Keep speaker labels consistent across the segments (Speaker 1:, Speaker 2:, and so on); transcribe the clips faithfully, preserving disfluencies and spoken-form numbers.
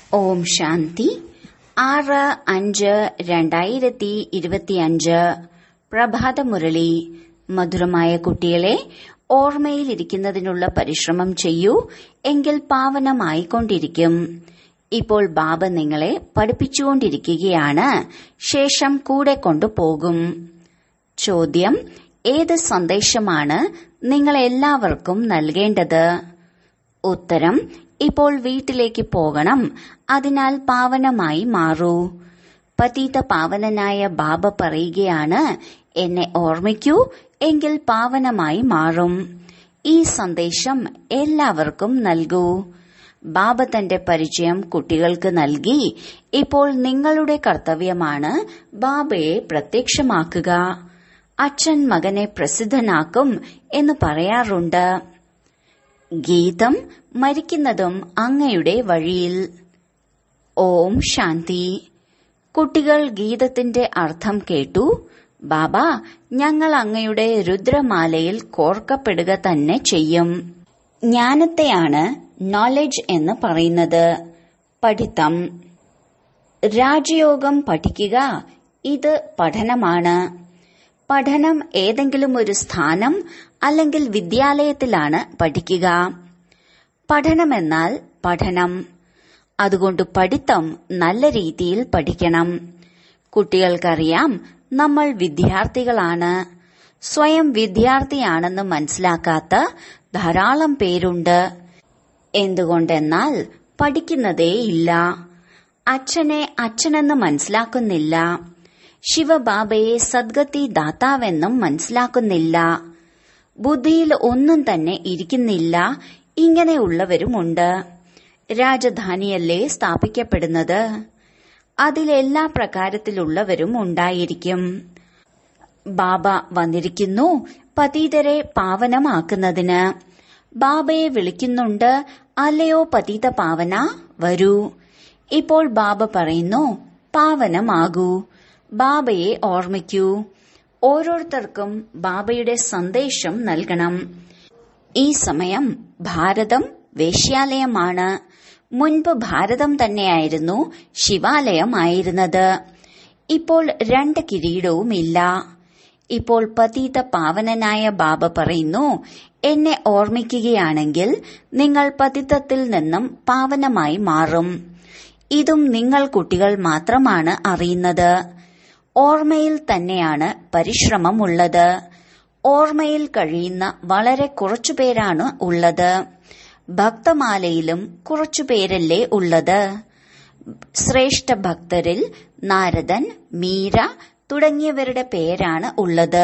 Speaker 1: ഓം ശാന്തി. ആറ് അഞ്ച് രണ്ടായിരത്തി ഇരുപത്തിയഞ്ച് പ്രഭാതമുരളി. മധുരമായ കുട്ടികളെ, ഓർമ്മയിലിരിക്കുന്നതിനുള്ള പരിശ്രമം ചെയ്യൂ, എങ്കിൽ പാവനമായിക്കൊണ്ടിരിക്കും. ഇപ്പോൾ ബാബ നിങ്ങളെ പഠിപ്പിച്ചുകൊണ്ടിരിക്കുകയാണ്, ശേഷം കൂടെ കൊണ്ടുപോകും. ചോദ്യം: ഏത് സന്ദേശമാണ് നിങ്ങൾ എല്ലാവർക്കും നൽകേണ്ടത്? ഉത്തരം: ഇപ്പോൾ വീട്ടിലേക്ക് പോകണം, അതിനാൽ പാവനമായി മാറൂ. പതിത പാവനനായ ബാബ പറയുകയാണ്, എന്നെ ഓർമ്മിക്കൂ, എങ്കിൽ പാവനമായി മാറും. ഈ സന്ദേശം എല്ലാവർക്കും നൽകൂ. ബാബ തന്റെ പരിചയം കുട്ടികൾക്ക് നൽകി. ഇപ്പോൾ നിങ്ങളുടെ കർത്തവ്യമാണ് ബാബയെ പ്രത്യക്ഷമാക്കുക. അച്ഛൻ മകനെ പ്രസിദ്ധനാക്കും എന്ന് പറയാറുണ്ട്. ഗീതം: മരിക്കുന്നതും അങ്ങയുടെ വഴിയിൽ. ഓം ശാന്തി. കുട്ടികൾ ഗീതത്തിന്റെ അർത്ഥം കേട്ടു. ബാബ, ഞങ്ങൾ അങ്ങയുടെ രുദ്രമാലയിൽ കോർക്കപ്പെടുക തന്നെ ചെയ്യും. ജ്ഞാനത്തെയാണ് നോളജ് എന്ന് പറയുന്നത്. പഠിത്തം. രാജയോഗം പഠിക്കുക, ഇത് പഠനമാണ്. പഠനം ഏതെങ്കിലും ഒരു സ്ഥാനം അല്ലെങ്കിൽ വിദ്യാലയത്തിലാണ് പഠിക്കുക. പഠനമെന്നാൽ പഠനം. അതുകൊണ്ട് പഠിത്തം നല്ല രീതിയിൽ പഠിക്കണം. കുട്ടികൾക്കറിയാം, നമ്മൾ വിദ്യാർത്ഥികളാണ്. സ്വയം വിദ്യാർത്ഥിയാണെന്ന് മനസ്സിലാക്കാത്ത ധാരാളം പേരുണ്ട്. എന്തുകൊണ്ടെന്നാൽ പഠിക്കുന്നതേയില്ല. അച്ഛനെ അച്ഛനെന്ന് മനസ്സിലാക്കുന്നില്ല. ശിവബാബയെ സദ്ഗതി ദാതാവെന്നും മനസ്സിലാക്കുന്നില്ല. ബുദ്ധിയിൽ ഒന്നും തന്നെ ഇരിക്കുന്നില്ല. ഇങ്ങനെയുള്ളവരുമുണ്ട്. രാജധാനിയല്ലേ സ്ഥാപിക്കപ്പെടുന്നത്? അതിലെല്ലാ പ്രകാരത്തിലുള്ളവരും ഉണ്ടായിരിക്കും. ബാബ വന്നിരിക്കുന്നു പതീതരെ പാവനമാക്കുന്നതിന്. ബാബയെ വിളിക്കുന്നുണ്ട്, അല്ലയോ പതീത പാവന, വരൂ. ഇപ്പോൾ ബാബ പറയുന്നു, പാവനമാകൂ, ബാബയെ ഓർമ്മിക്കൂ. ഓരോരുത്തർക്കും ബാബയുടെ സന്ദേശം നൽകണം. ഈ സമയം ഭാരതം വേശ്യാലയമാണ്. മുൻപ് ഭാരതം തന്നെയായിരുന്നു ശിവാലയമായിരുന്നത്. ഇപ്പോൾ രണ്ട് കിരീടവുമില്ല. ഇപ്പോൾ പതീത പാവനനായ ബാബ പറയുന്നു, എന്നെ ഓർമ്മിക്കുകയാണെങ്കിൽ നിങ്ങൾ പതിതത്തിൽ നിന്നും പാവനമായി മാറും. ഇതും നിങ്ങൾ കുട്ടികൾ മാത്രമാണ് അറിയുന്നത്. ഓർമ്മയിൽ തന്നെയാണ് പരിശ്രമമുള്ളത്. ഓർമ്മയിൽ കഴിയുന്ന വളരെ കുറച്ചുപേരാണ് ഉള്ളത്. ഭക്തമാലയിലും കുറച്ചുപേരല്ലേ ഉള്ളത്. ശ്രേഷ്ഠ ഭക്തരിൽ നാരദൻ, മീര തുടങ്ങിയവരുടെ പേരാണ് ഉള്ളത്.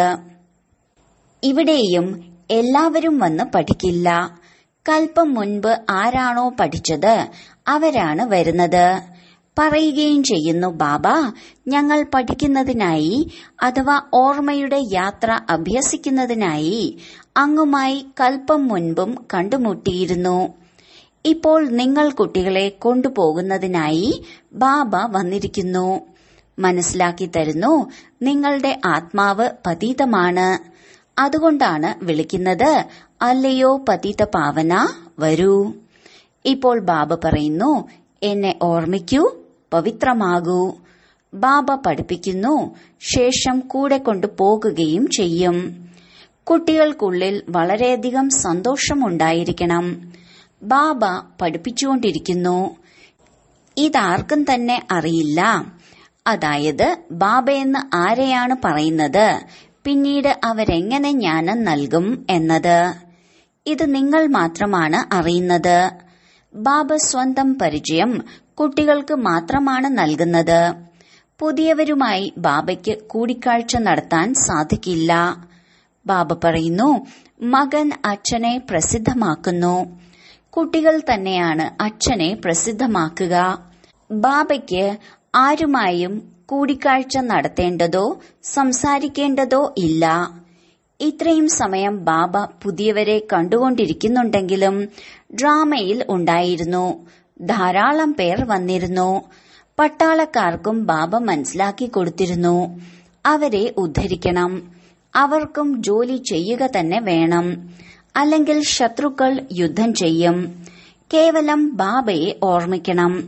Speaker 1: ഇവിടെയും എല്ലാവരും വന്ന് പഠിക്കില്ല. കൽപ്പം മുൻപ് ആരാണോ പഠിച്ചത് അവരാണ് വരുന്നത്. പറയുകയും ചെയ്യുന്നു, ബാബ, ഞങ്ങൾ പഠിക്കുന്നതിനായി അഥവാ ഓർമ്മയുടെ യാത്ര അഭ്യസിക്കുന്നതിനായി അങ്ങുമായി കൽപ്പം മുൻപും കണ്ടുമുട്ടിയിരുന്നു. ഇപ്പോൾ നിങ്ങൾ കുട്ടികളെ കൊണ്ടുപോകുന്നതിനായി ബാബ വന്നിരിക്കുന്നു. മനസ്സിലാക്കി തരുന്നു, നിങ്ങളുടെ ആത്മാവ് പതീതമാണ്. അതുകൊണ്ടാണ് വിളിക്കുന്നത്, അല്ലയോ പതീത പാവന, വരൂ. ഇപ്പോൾ ബാബ പറയുന്നു, എന്നെ ഓർമ്മിക്കൂ, പവിത്രമാകൂ. ബാബ പഠിപ്പിക്കുന്നു, ശേഷം കൂടെ കൊണ്ടുപോകുകയും ചെയ്യും. കുട്ടികൾക്കുള്ളിൽ വളരെയധികം സന്തോഷമുണ്ടായിരിക്കണം. ബാബ പഠിപ്പിച്ചുകൊണ്ടിരിക്കുന്നു. ഇതാർക്കും തന്നെ അറിയില്ല. അതായത് ബാബയെന്ന് ആരെയാണ് പറയുന്നത്, പിന്നീട് അവരെങ്ങനെ ജ്ഞാനം നൽകും എന്നത്. ഇത് നിങ്ങൾ മാത്രമാണ് അറിയുന്നത്. ബാബ സ്വന്തം പരിചയം കുട്ടികൾക്ക് മാത്രമാണ് നൽകുന്നത്. പുതിയവരുമായി ബാബയ്ക്ക് കൂടിക്കാഴ്ച നടത്താൻ സാധിക്കില്ല. ബാബ പറയുന്നു, മകൻ അച്ഛനെ പ്രസിദ്ധമാക്കുന്നു. കുട്ടികൾ തന്നെയാണ് അച്ഛനെ പ്രസിദ്ധമാക്കുക. ബാബയ്ക്ക് ആരുമായും കൂടിക്കാഴ്ച നടത്തേണ്ടതോ സംസാരിക്കേണ്ടതോ ഇല്ല. ഇത്രയും സമയം ബാബ പുതിയവരെ കണ്ടുകൊണ്ടിരിക്കുന്നുണ്ടെങ്കിലും ഡ്രാമയിൽ ഉണ്ടായിരുന്നു. ധാരാളം പേർ വന്നിരുന്നു. പട്ടാളക്കാർക്കും ബാബ മനസ്സിലാക്കി കൊടുത്തിരുന്നു, അവരെ ഉദ്ധരിക്കണം. അവർക്കും ജോലി ചെയ്യുക തന്നെ വേണം, അല്ലെങ്കിൽ ശത്രുക്കൾ യുദ്ധം ചെയ്യും. കേവലം ബാബയെ ഓർമ്മിക്കണം.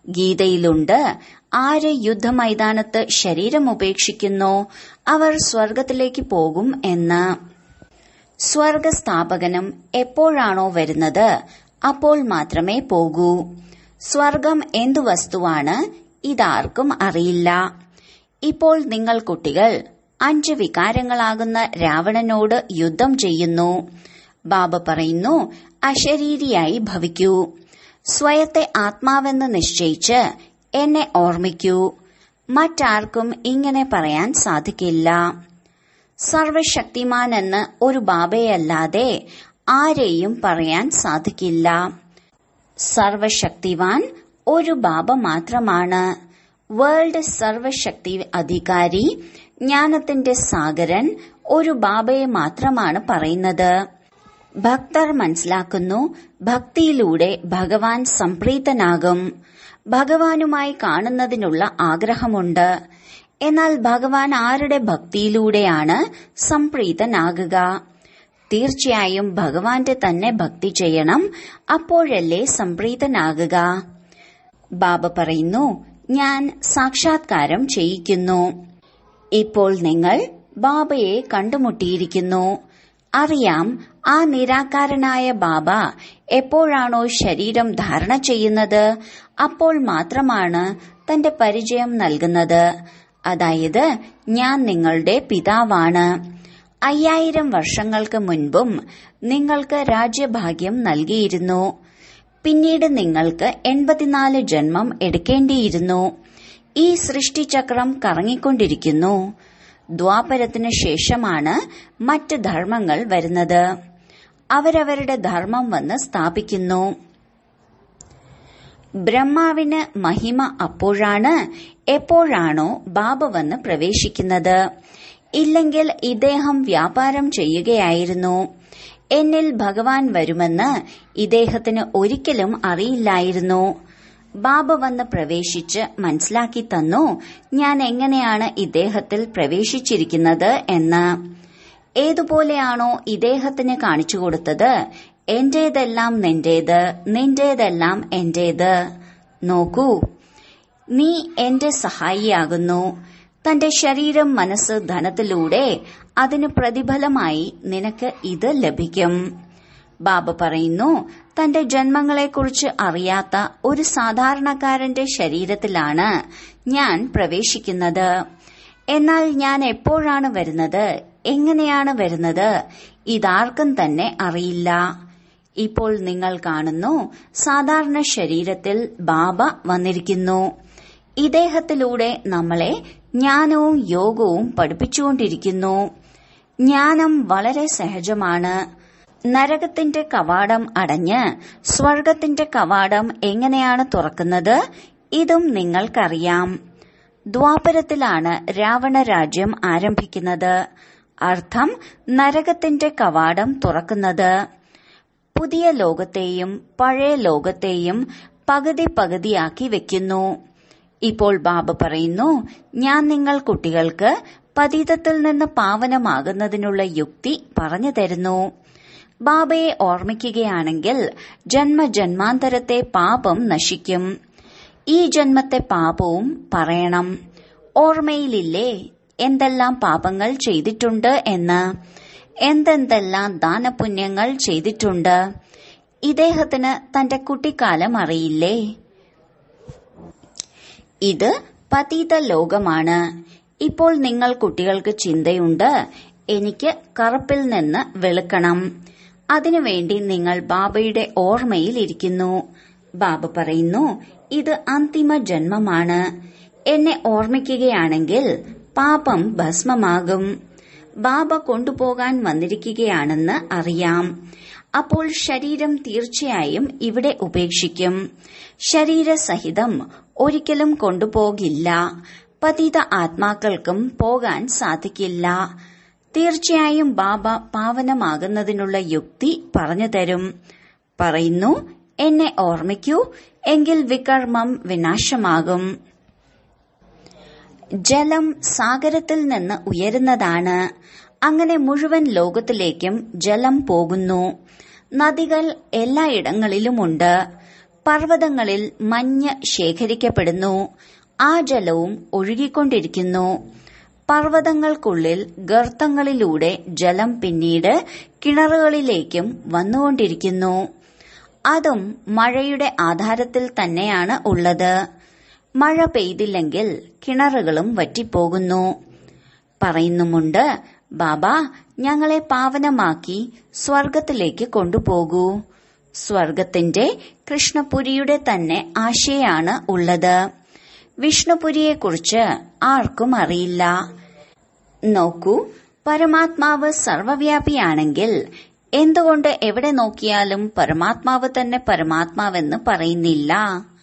Speaker 1: ഗീതയിലുണ്ട്, ആര് യുദ്ധമൈതാനത്ത് ശരീരം ഉപേക്ഷിക്കുന്നോ അവർ സ്വർഗത്തിലേക്ക് പോകും എന്ന്. സ്വർഗസ്ഥാപകനും എപ്പോഴാണോ വരുന്നത് അപ്പോൾ മാത്രമേ പോകൂ. സ്വർഗം എന്തു വസ്തുവാണ് ഇതാർക്കും അറിയില്ല. ഇപ്പോൾ നിങ്ങൾ കുട്ടികൾ അഞ്ച് വികാരങ്ങളാകുന്ന രാവണനോട് യുദ്ധം ചെയ്യുന്നു. ബാബ പറയുന്നു, അശരീരിയായി ഭവിക്കൂ. സ്വയത്തെ ആത്മാവെന്ന് നിശ്ചയിച്ച് എന്നെ ഓർമ്മിക്കൂ. മറ്റാർക്കും ഇങ്ങനെ പറയാൻ സാധിക്കില്ല. സർവശക്തിമാൻ എന്ന് ഒരു ബാബയല്ലാതെ ആരെയും പറയാൻ സാധിക്കില്ല. സർവശക്തിവാൻ ഒരു ബാബ മാത്രമാണ്. വേൾഡ് സർവശക്തി അധികാരി, ജ്ഞാനത്തിന്റെ സാഗരൻ ഒരു ബാബയെ മാത്രമാണ് പറയുന്നത്. ഭക്തർ മനസ്സിലാക്കുന്നു, ഭക്തിയിലൂടെ ഭഗവാൻ സംപ്രീതനാകും. ഭഗവാനുമായി കാണുന്നതിനുള്ള ആഗ്രഹമുണ്ട്. എന്നാൽ ഭഗവാൻ ആരുടെ ഭക്തിയിലൂടെയാണ് സംപ്രീതനാകുക? തീർച്ചയായും ഭഗവാന്റെ തന്നെ ഭക്തി ചെയ്യണം, അപ്പോഴല്ലേ സംപ്രീതനാകുക. ബാബ പറയുന്നു, ഞാൻ സാക്ഷാത്കാരം ചെയ്യിക്കുന്നു. ഇപ്പോൾ നിങ്ങൾ ബാബയെ കണ്ടുമുട്ടിയിരിക്കുന്നു. അറിയാം, ആ നിരാകാരനായ ബാബ എപ്പോഴാണോ ശരീരം ധാരണ ചെയ്യുന്നത് അപ്പോൾ മാത്രമാണ് തന്റെ പരിചയം നൽകുന്നത്. അതായത്, ഞാൻ നിങ്ങളുടെ പിതാവാണ്. അയ്യായിരം വർഷങ്ങൾക്ക് മുൻപും നിങ്ങൾക്ക് രാജ്യഭാഗ്യം നൽകിയിരുന്നു. പിന്നീട് നിങ്ങൾക്ക് എൺപത്തിനാല് ജന്മം എടുക്കേണ്ടിയിരുന്നു. ഈ സൃഷ്ടിചക്രം കറങ്ങിക്കൊണ്ടിരിക്കുന്നു. ദ്വാപരത്തിനു ശേഷമാണ് മറ്റ് ധർമ്മങ്ങൾ വരുന്നത്. അവരവരുടെ ധർമ്മം വന്ന് സ്ഥാപിക്കുന്നു. ബ്രഹ്മാവിന് മഹിമ അപ്പോഴാണ് എപ്പോഴാണോ ബാബ വന്ന് പ്രവേശിക്കുന്നത്. ഇല്ലെങ്കിൽ ഇദ്ദേഹം വ്യാപാരം ചെയ്യുകയായിരുന്നു. എന്നിൽ ഭഗവാൻ വരുമെന്ന് ഇദ്ദേഹത്തിന് ഒരിക്കലും അറിയില്ലായിരുന്നു. ബാബ വന്ന് പ്രവേശിച്ച് മനസ്സിലാക്കി തന്നു ഞാൻ എങ്ങനെയാണ് ഇദ്ദേഹത്തിൽ പ്രവേശിച്ചിരിക്കുന്നത് എന്ന്. ഏതുപോലെയാണോ ഇദ്ദേഹത്തിന് കാണിച്ചു കൊടുത്തത്, എന്റേതെല്ലാം നിന്റേത്, നിന്റേതെല്ലാം എന്റേത്. നോക്കൂ, നീ എന്റെ സഹായിയാകുന്നു. തന്റെ ശരീരം, മനസ്സ്, ധനത്തിലൂടെ അതിന് പ്രതിഫലമായി നിനക്ക് ഇത് ലഭിക്കും. ബാബ പറയുന്നു, തന്റെ ജന്മങ്ങളെക്കുറിച്ച് അറിയാത്ത ഒരു സാധാരണക്കാരന്റെ ശരീരത്തിലാണ് ഞാൻ പ്രവേശിക്കുന്നത്. എന്നാൽ ഞാൻ എപ്പോഴാണ് വരുന്നത്, എങ്ങനെയാണ് വരുന്നത്, ഇതാർക്കും തന്നെ അറിയില്ല. ഇപ്പോൾ നിങ്ങൾ കാണുന്നു, സാധാരണ ശരീരത്തിൽ ബാബ വന്നിരിക്കുന്നു. ഇദ്ദേഹത്തിലൂടെ നമ്മളെ ജ്ഞാനവും യോഗവും പഠിപ്പിച്ചുകൊണ്ടിരിക്കുന്നു. ജ്ഞാനം വളരെ സഹജമാണ്. നരകത്തിന്റെ കവാടം അടഞ്ഞ് സ്വർഗത്തിന്റെ കവാടം എങ്ങനെയാണ് തുറക്കുന്നത്, ഇതും നിങ്ങൾക്കറിയാം. ദ്വാപരത്തിലാണ് രാവണ രാജ്യം ആരംഭിക്കുന്നത്. അർത്ഥം നരകത്തിന്റെ കവാടം തുറക്കുന്നത്. പുതിയ ലോകത്തെയും പഴയ ലോകത്തെയും പകുതി പകുതിയാക്കി വെക്കുന്നു. ഇപ്പോൾ ബാബ പറയുന്നു, ഞാൻ നിങ്ങൾ കുട്ടികൾക്ക് പതിതത്തിൽ നിന്ന് പാവനമാകുന്നതിനുള്ള യുക്തി പറഞ്ഞു തരുന്നു. ബാബയെ ഓർമ്മിക്കുകയാണെങ്കിൽ ജന്മജന്മാന്തരത്തെ പാപം നശിക്കും. ഈ ജന്മത്തെ പാപവും പറയണം. ഓർമ്മയിലില്ലേ എന്തെല്ലാം പാപങ്ങൾ ചെയ്തിട്ടുണ്ട് എന്ന്, എന്തെന്തെല്ലാം ദാനപുണ്യങ്ങൾ ചെയ്തിട്ടുണ്ട്. ഇദ്ദേഹത്തിന് തന്റെ കുട്ടിക്കാലം അറിയില്ലേ? ഇത് പതിത ലോകമാണ്. ഇപ്പോൾ നിങ്ങൾ കുട്ടികൾക്ക് ചിന്തയുണ്ട്, എനിക്ക് കറുപ്പിൽ നിന്ന് വെളുക്കണം. അതിനുവേണ്ടി നിങ്ങൾ ബാബയുടെ ഓർമ്മയിൽ ഇരിക്കുന്നു. ബാബ പറയുന്നു, ഇത് അന്തിമ ജന്മമാണ്. എന്നെ ഓർമ്മിക്കുകയാണെങ്കിൽ പാപം ഭസ്മമാകും. ബാബ കൊണ്ടുപോകാൻ വന്നിരിക്കുകയാണെന്ന് അറിയാം. അപ്പോൾ ശരീരം തീർച്ചയായും ഇവിടെ ഉപേക്ഷിക്കും. ശരീരസഹിതം ഒരിക്കലും കൊണ്ടുപോകില്ല. പതിത ആത്മാക്കൾക്കും പോകാൻ സാധിക്കില്ല. തീർച്ചയായും ബാബ പാവനമാകുന്നതിനുള്ള യുക്തി പറഞ്ഞു തരും. പറയുന്നു, എന്നെ ഓർമ്മിക്കൂ, എങ്കിൽ വികർമ്മം വിനാശമാകും. ജലം സാഗരത്തിൽ നിന്ന് ഉയരുന്നതാണ്. അങ്ങനെ മുഴുവൻ ലോകത്തിലേക്കും ജലം പോകുന്നു. നദികൾ എല്ലായിടങ്ങളിലുമുണ്ട്. പർവ്വതങ്ങളിൽ മഞ്ഞ് ശേഖരിക്കപ്പെടുന്നു. ആ ജലവും ഒഴുകിക്കൊണ്ടിരിക്കുന്നു. പർവ്വതങ്ങൾക്കുള്ളിൽ ഗർത്തങ്ങളിലൂടെ ജലം പിന്നീട് കിണറുകളിലേക്കും വന്നുകൊണ്ടിരിക്കുന്നു. അതും മഴയുടെ ആധാരത്തിൽ തന്നെയാണ് ഉള്ളത്. മഴ പെയ്തില്ലെങ്കിൽ കിണറുകളും വറ്റിപ്പോകുന്നു. പറയുന്നുമുണ്ട്, ബാബ, ഞങ്ങളെ പാവനമാക്കി സ്വർഗത്തിലേക്ക് കൊണ്ടുപോകൂ. സ്വർഗത്തിന്റെ കൃഷ്ണപുരിയുടെ തന്നെ ആശയാണ് ഉള്ളത്. വിഷ്ണുപുരിയെക്കുറിച്ച് ആർക്കും അറിയില്ല. നോക്കൂ, പരമാത്മാവ് സർവവ്യാപിയാണെങ്കിൽ എന്തുകൊണ്ട് എവിടെ നോക്കിയാലും പരമാത്മാവ് തന്നെ പരമാത്മാവെന്ന് പറയുന്നില്ല?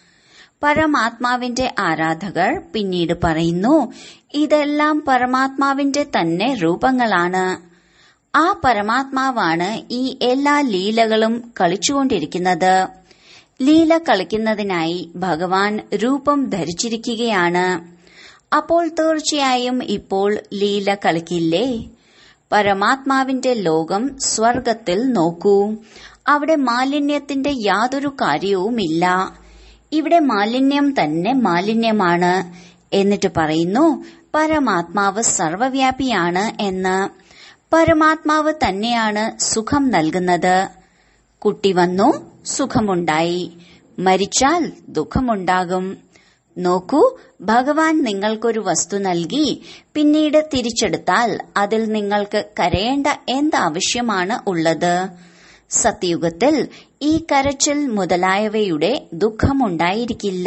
Speaker 1: പരമാത്മാവിന്റെ ആരാധകർ പിന്നീട് പറയുന്നു, ഇതെല്ലാം പരമാത്മാവിന്റെ തന്നെ രൂപങ്ങളാണ്. ആ പരമാത്മാവാണ് ഈ എല്ലാ ലീലകളും കളിച്ചുകൊണ്ടിരിക്കുന്നത്. ലീല കളിക്കുന്നതിനായി ഭഗവാൻ രൂപം ധരിച്ചിരിക്കുകയാണ്. അപ്പോൾ തീർച്ചയായും ഇപ്പോൾ ലീല കളിക്കില്ലേ? പരമാത്മാവിന്റെ ലോകം സ്വർഗത്തിൽ നോക്കൂ. അവിടെ മാലിന്യത്തിന്റെ യാതൊരു കാര്യവുമില്ല. ഇവിടെ മാലിന്യം തന്നെ മാലിന്യമാണ്. എന്നിട്ട് പറയുന്നു, പരമാത്മാവ് സർവവ്യാപിയാണ് എന്ന്. പരമാത്മാവ് തന്നെയാണ് സുഖം നൽകുന്നത്. കുട്ടി വന്നു, സുഖമുണ്ടായി. മരിച്ചാൽ ദുഃഖമുണ്ടാകും. നോക്കൂ, ഭഗവാൻ നിങ്ങൾക്കൊരു വസ്തു നൽകി പിന്നീട് തിരിച്ചെടുത്താൽ അതിൽ നിങ്ങൾക്ക് കരയേണ്ട എന്താവശ്യമാണ് ഉള്ളത്? സത്യയുഗത്തിൽ ഈ കരച്ചിൽ മുതലായവയുടെ ദുഃഖമുണ്ടായിരിക്കില്ല.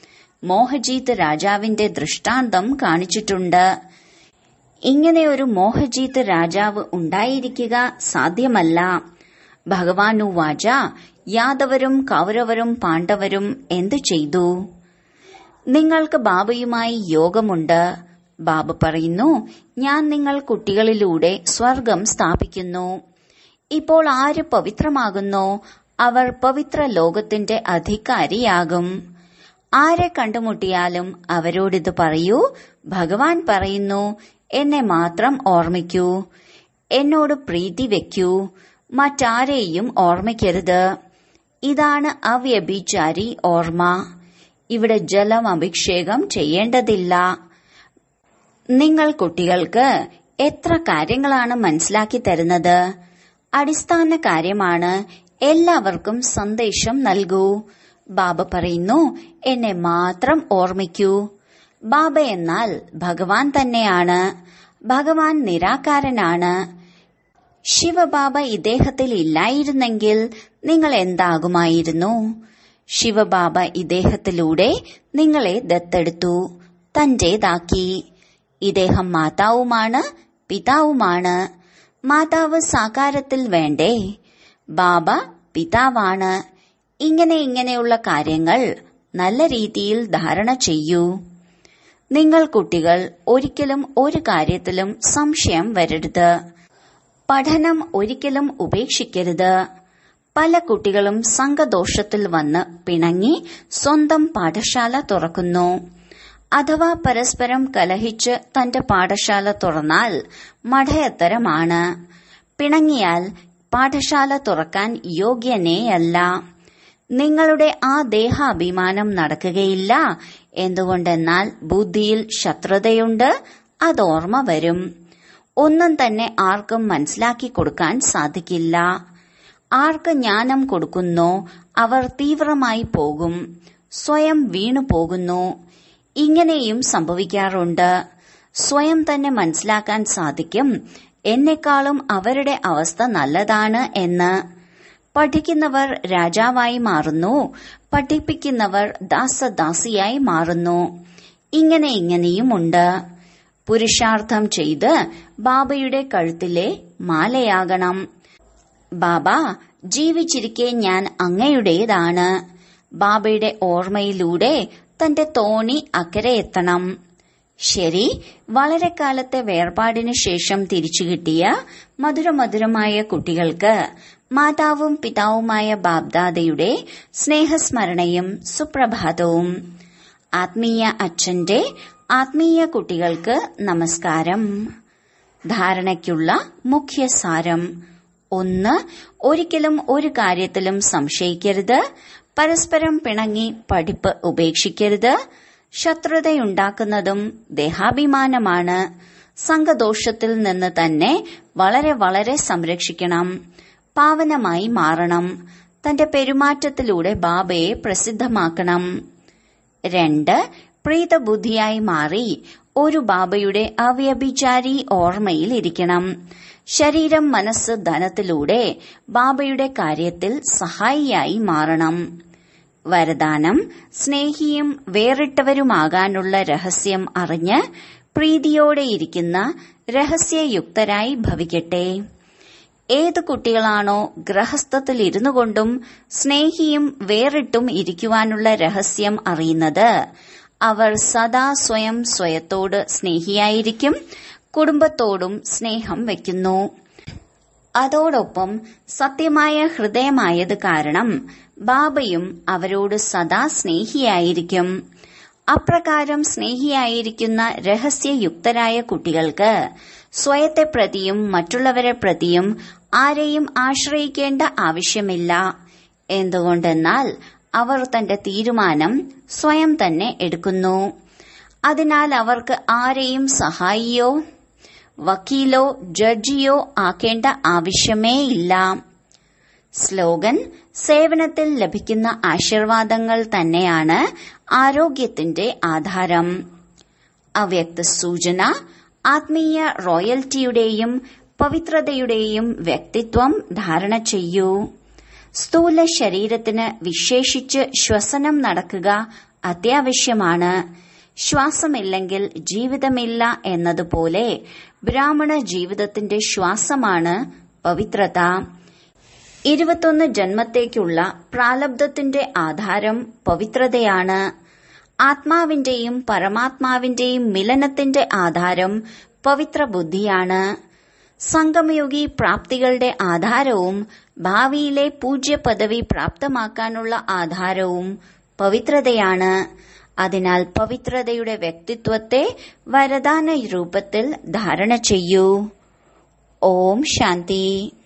Speaker 1: മോഹജീത് രാജാവിന്റെ ദൃഷ്ടാന്തം കാണിച്ചിട്ടുണ്ട്. ഇങ്ങനെയൊരു മോഹജീത് രാജാവ് ഉണ്ടായിരിക്കുക സാധ്യമല്ല. ഭഗവാനു വാച, യാദവരും കൗരവരും പാണ്ഡവരും എന്തു ചെയ്തു? നിങ്ങൾക്ക് ബാബയുമായി യോഗമുണ്ട്. ബാബ പറയുന്നു, ഞാൻ നിങ്ങൾ കുട്ടികളിലൂടെ സ്വർഗം സ്ഥാപിക്കുന്നു. ഇപ്പോൾ ആര് പവിത്രമാകുന്നോ അവർ പവിത്ര ലോകത്തിന്റെ അധികാരിയാകും. ആരെ കണ്ടുമുട്ടിയാലും അവരോടിത് പറയൂ, ഭഗവാൻ പറയുന്നു, എന്നെ മാത്രം ഓർമ്മിക്കൂ, എന്നോട് പ്രീതി വെക്കൂ, മറ്റാരെയും ഓർമ്മിക്കരുത്. ഇതാണ് അവ്യഭിചാരി ഓർമ്മ. ഇവിടെ ജലം അഭിഷേകം ചെയ്യേണ്ടതില്ല. നിങ്ങൾ കുട്ടികൾക്ക് എത്ര കാര്യങ്ങളാണ് മനസ്സിലാക്കി തരുന്നത്? അടിസ്ഥാന കാര്യമാണ്. എല്ലാവർക്കും സന്ദേശം നൽകൂ. ബാബ പറയുന്നു, എന്നെ മാത്രം ഓർമ്മിക്കൂ. ബാബ എന്നാൽ ഭഗവാൻ തന്നെയാണ്. ഭഗവാൻ നിരാകാരനാണ്. ശിവബാബ ഇദ്ദേഹത്തിൽ ഇല്ലായിരുന്നെങ്കിൽ നിങ്ങൾ എന്താകുമായിരുന്നു? ശിവബാബ ഇദ്ദേഹത്തിലൂടെ നിങ്ങളെ ദത്തെടുത്തു, തന്റേതാക്കി. ഇദ്ദേഹം മാതാവുമാണ്, പിതാവുമാണ്. മാതാവ് സാകാരത്തിൽ വേണ്ടേ? ബാബ പിതാവാണ്. ഇങ്ങനെ ഇങ്ങനെയുള്ള കാര്യങ്ങൾ നല്ല രീതിയിൽ ധാരണ ചെയ്യൂ. നിങ്ങൾ കുട്ടികൾ ഒരിക്കലും ഒരു കാര്യത്തിലും സംശയം വരരുത്. പഠനം ഒരിക്കലും ഉപേക്ഷിക്കരുത്. പല കുട്ടികളും സംഘദോഷത്തിൽ വന്ന് പിണങ്ങി സ്വന്തം പാഠശാല തുറക്കുന്നു. അഥവാ പരസ്പരം കലഹിച്ച് തന്റെ പാഠശാല തുറന്നാൽ മഠയത്തരമാണ്. പിണങ്ങിയാൽ പാഠശാല തുറക്കാൻ യോഗ്യനേയല്ല. നിങ്ങളുടെ ആ ദേഹാഭിമാനം നടക്കുകയില്ല. എന്തുകൊണ്ടെന്നാൽ ബുദ്ധിയിൽ ശത്രുതയുണ്ട്. അത് ഓർമ്മ വരും. ഒന്നും തന്നെ ആർക്കും മനസ്സിലാക്കി കൊടുക്കാൻ സാധിക്കില്ല. ആർക്ക് ജ്ഞാനം കൊടുക്കുന്നോ അവർ തീവ്രമായി പോകും, സ്വയം വീണു പോകുന്നു. ഇങ്ങനെയും സംഭവിക്കാറുണ്ട്. സ്വയം തന്നെ മനസ്സിലാക്കാൻ സാധിക്കും, എന്നെക്കാളും അവരുടെ അവസ്ഥ നല്ലതാണ് എന്ന്. പഠിക്കുന്നവർ രാജാവായി മാറുന്നു, പഠിപ്പിക്കുന്നവർ ദാസദാസിയായി മാറുന്നു. ഇങ്ങനെ ഇങ്ങനെയുമുണ്ട്. പുരുഷാർത്ഥം ചെയ്ത് ബാബയുടെ കഴുത്തിലെ മാലയാകണം. ബാബ, ജീവിച്ചിരിക്കെ ഞാൻ അങ്ങയുടേതാണ്. ബാബയുടെ ഓർമ്മയിലൂടെ തന്റെ തോണി അക്കരെ എത്തണം. ശരി, വളരെ കാലത്തെ വേർപാടിനു ശേഷം തിരിച്ചു കിട്ടിയ മധുരമധുരമായ കുട്ടികൾക്ക് മാതാവും പിതാവുമായ ബാബ്ദാദയുടെ സ്നേഹസ്മരണയും സുപ്രഭാതവും. ആത്മീയ അച്ഛന്റെ ആത്മീയ കുട്ടികൾക്ക് നമസ്കാരം. ധാരണയ്ക്കുള്ള മുഖ്യസാരം: ഒന്ന്, ഒരിക്കലും ഒരു കാര്യത്തിലും സംശയിക്കരുത്. പരസ്പരം പിണങ്ങി പഠിപ്പ് ഉപേക്ഷിക്കരുത്. ശത്രുതയുണ്ടാക്കുന്നതും ദേഹാഭിമാനമാണ്. സംഘദോഷത്തിൽ നിന്ന് തന്നെ വളരെ വളരെ സംരക്ഷിക്കണം. പാവനമായി മാറണം. തന്റെ പെരുമാറ്റത്തിലൂടെ ബാബയെ പ്രസിദ്ധമാക്കണം. രണ്ട്, പ്രീതബുദ്ധിയായി മാറി ഒരു ബാബയുടെ അവ്യഭിചാരി ഓർമ്മയിൽ ഇരിക്കണം. ശരീരം, മനസ്സ്, ധനത്തിലൂടെ ബാബയുടെ കാര്യത്തിൽ സഹായിയായി മാറണം. വരദാനം: സ്നേഹിയും വേറിട്ടവരുമാകാനുള്ള രഹസ്യം അറിഞ്ഞ് പ്രീതിയോടെയിരിക്കുന്ന രഹസ്യയുക്തരായി ഭവിക്കട്ടെ. ഏത് കുട്ടികളാണോ ഗൃഹസ്ഥത്തിൽ ഇരുന്നു കൊണ്ടും സ്നേഹിയും വേറിട്ടും ഇരിക്കുവാനുള്ള രഹസ്യം അറിയുന്നത്, അവർ സദാ സ്വയം സ്വയത്തോട് സ്നേഹിയായിരിക്കും, കുടുംബത്തോടും സ്നേഹം വയ്ക്കുന്നു. അതോടൊപ്പം സത്യമായ ഹൃദയമായത് കാരണം ബാബയും അവരോട് സദാ സ്നേഹിയായിരിക്കും. അപ്രകാരം സ്നേഹിയായിരിക്കുന്ന രഹസ്യയുക്തരായ കുട്ടികൾക്ക് സ്വയത്തെ പ്രതിയും മറ്റുള്ളവരെ പ്രതിയും ആരെയും ആശ്രയിക്കേണ്ട ആവശ്യമില്ല. എന്തുകൊണ്ടെന്നാൽ അവർ തന്റെ തീരുമാനം സ്വയം തന്നെ എടുക്കുന്നു. അതിനാൽ അവർക്ക് ആരെയും സഹായിയോ വക്കീലോ ജഡ്ജിയോ ആക്കേണ്ട ആവശ്യമേയില്ല. സ്ലോഗൻ: സേവനത്തിൽ ലഭിക്കുന്ന ആശീർവാദങ്ങൾ തന്നെയാണ് ആരോഗ്യത്തിന്റെ ആധാരം. അവ്യക്ത സൂചന: ആത്മീയ റോയൽറ്റിയുടെയും പവിത്രതയുടെയും വ്യക്തിത്വം ധാരണ ചെയ്യൂ. സ്ഥൂല ശരീരത്തിന് വിശേഷിച്ച് ശ്വസനം നടക്കുക അത്യാവശ്യമാണ്. ശ്വാസമില്ലെങ്കിൽ ജീവിതമില്ല എന്നതുപോലെ ബ്രാഹ്മണ ജീവിതത്തിന്റെ ശ്വാസമാണ് പവിത്രത. ഇരുപത്തൊന്ന് ജന്മത്തേക്കുള്ള പ്രാലബ്ധത്തിന്റെ ആധാരം പവിത്രതയാണ്. ആത്മാവിന്റെയും പരമാത്മാവിന്റെയും മിലനത്തിന്റെ ആധാരം പവിത്ര ബുദ്ധിയാണ്. സംഗമയുഗി പ്രാപ്തികളുടെ ആധാരവും ഭാവിയിലെ പൂജ്യ പദവി പ്രാപ്തമാക്കാനുള്ള ആധാരവും പവിത്രതയാണ്. അതിനാൽ പവിത്രതയുടെ വ്യക്തിത്വത്തെ വരദാന രൂപത്തിൽ ധാരണ ചെയ്യൂ. ഓം ശാന്തി.